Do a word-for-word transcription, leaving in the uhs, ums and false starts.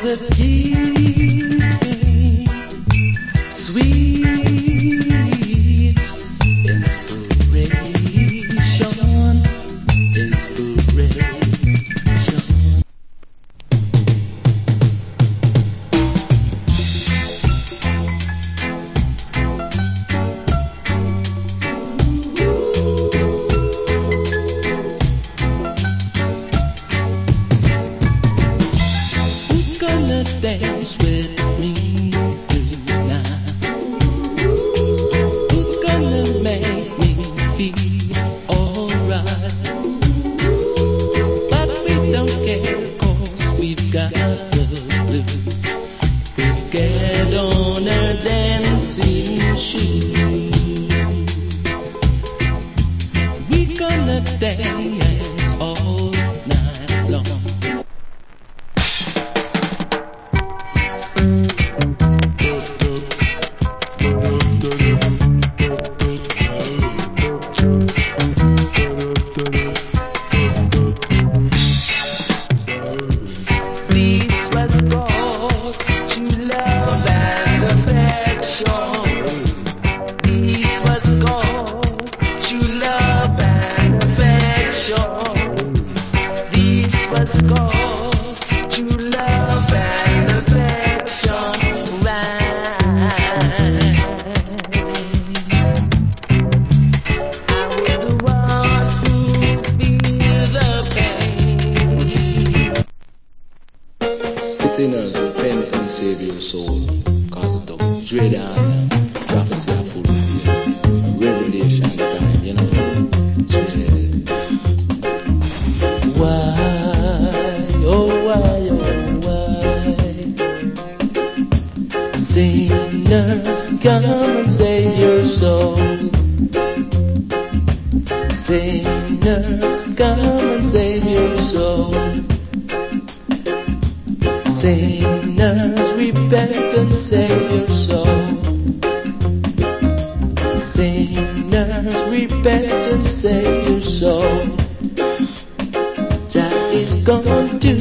Sinners, repent and save your soul, cause the dread and prophecy are fulfilled. Revelation time, you know. Dread. Why, oh why, oh why? Sinners, come and save your soul. Sinners, come and save your soul. Sinners, repent